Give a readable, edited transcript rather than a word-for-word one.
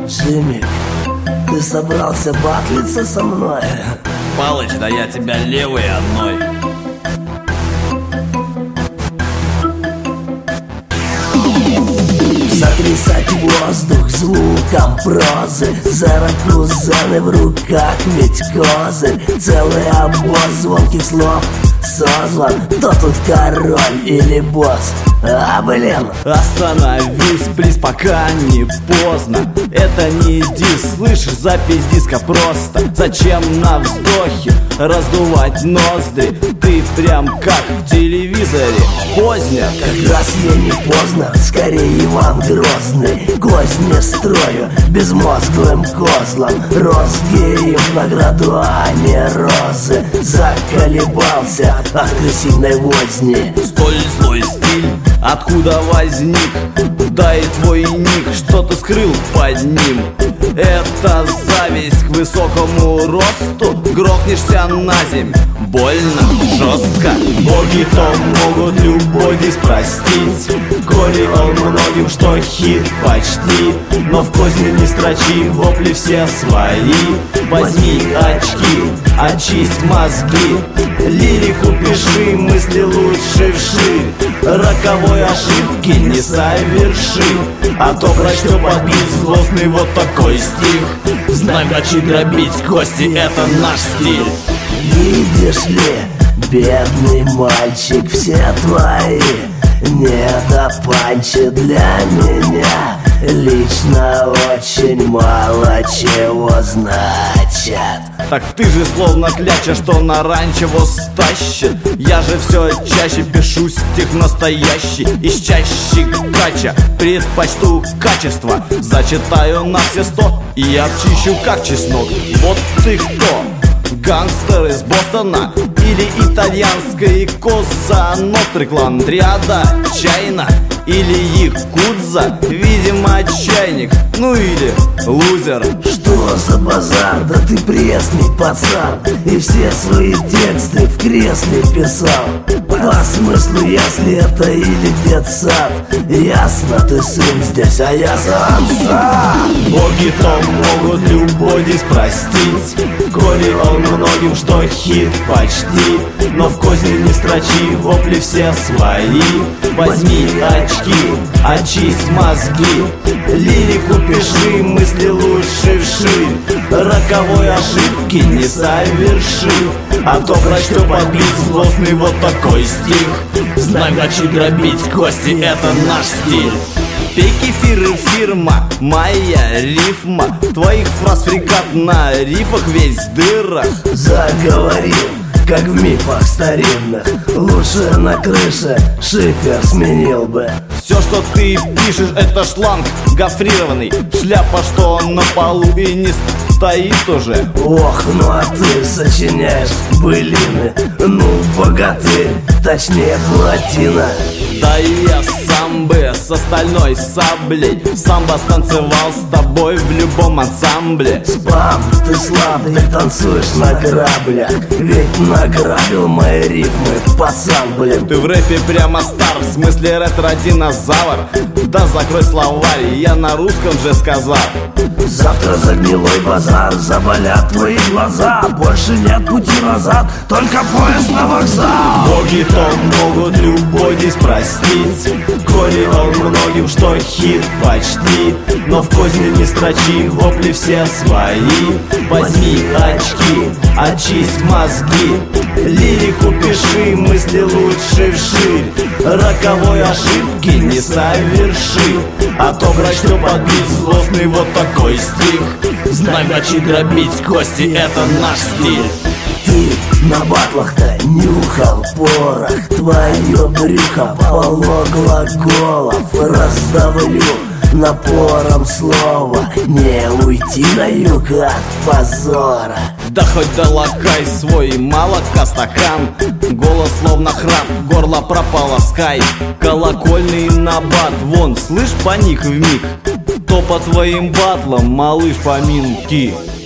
Джимми, ты собрался батлиться со мной? Палыч, да я тебя левой одной. Сотрясать воздух звуком прозы, заракузаны в руках, ведь козырь. Целый обоз звонких слов созван. Кто тут король или босс? Блин. Остановись, плиз, пока не поздно. Это не дис, слышишь, запись диска просто. Зачем на вздохе раздувать ноздри? Ты прям как в телевизоре, поздно. Как раз я не поздно, скорее Иван Грозный. Козни строю безмозглым козлом. Розги в награду, а не розы. Заколебался от крысиной возни. Столь злой стиль откуда возник? Да и твой ник, что ты скрыл под ним. Это зависть к высокому росту. Грохнешься на земь, больно, жестко. Боги-то могут любой дис простить, коли он многим что хит почти. Но в козни не строчи, вопли все свои. Возьми очки, очисть мозги. Лирику пиши, мысли лучше вширь. Роковой ошибки не соверши, а то прочту подбить злостный вот такой стих. Знай, мочи, дробить кости, это наш стиль. Видишь ли, бедный мальчик, все твои недопанчи для меня лично очень мало чего значат. Так ты же словно кляча, что на ранчо стащит. Я же все чаще пишу стих настоящий. Из чаще кача предпочту качество. Зачитаю на все 100 и обчищу как чеснок. Вот ты кто? Гангстер из Бостона или итальянская коза Ностры клан Триада Чайна или якудза, видимо, чайник, ну или лузер. Что за базар? Да ты пресный пацан, и все свои тексты в кресле писал. По смыслу, если это или детсад, ясно, ты сын здесь, а я самца. Боги-то могут любой дис простить, коли он многим что хит почти. Но в козни не строчи, вопли все свои. Возьми очки, очисть мозги. Лирику пиши, мысли лучше вширь. Роковой ошибки не соверши, а то прочту подбить злостный вот такой стих. Знай, мочи, дробить кости, это наш стиль. Пей кефир и фирма, моя рифма. Твоих фраз фрикат на рифах весь в дырах. Заговорил, как в мифах старинных. Лучше на крыше шифер сменил бы. Все, что ты пишешь, это шланг гофрированный. Шляпа, что на полу и не стоит уже. Ох, ну а ты сочиняешь былины. Ну, богатырь, точнее Буратино. Да и я сам бы с остальной саблей самбо станцевал с тобой в любом ансамбле. Спам, ты слабый, танцуешь на граблях. Ведь награбил мои рифмы, пацан, блин. Ты в рэпе прямо стар, в смысле ретро-динозавр. Да закрой словарь, я на русском же сказал. Завтра за гнилой базар заболят твои глаза. Больше нет пути назад, только поезд на вокзал. Боги-то могут любой дис простить, коли он многим что хит почти. Но в козни не строчи, вопли все свои. Возьми очки, очисть мозги. Лирику пиши, мысли лучше вширь. Роковой ошибки не соверши, а то прочту подбить злостный вот такой стих. Знай, мочи, дробить кости, это наш стиль. Ты на батлах-то нюхал порох. Твое брюхо полно глаголов. Раздавлю напором слова. Не уйти на юг от позора. Да хоть долакай свой молока стакан. Голос словно храп, горло прополоскай. Колокольный набат, вон, слышь, паник вмиг. То по твоим батлам, малыш, поминки.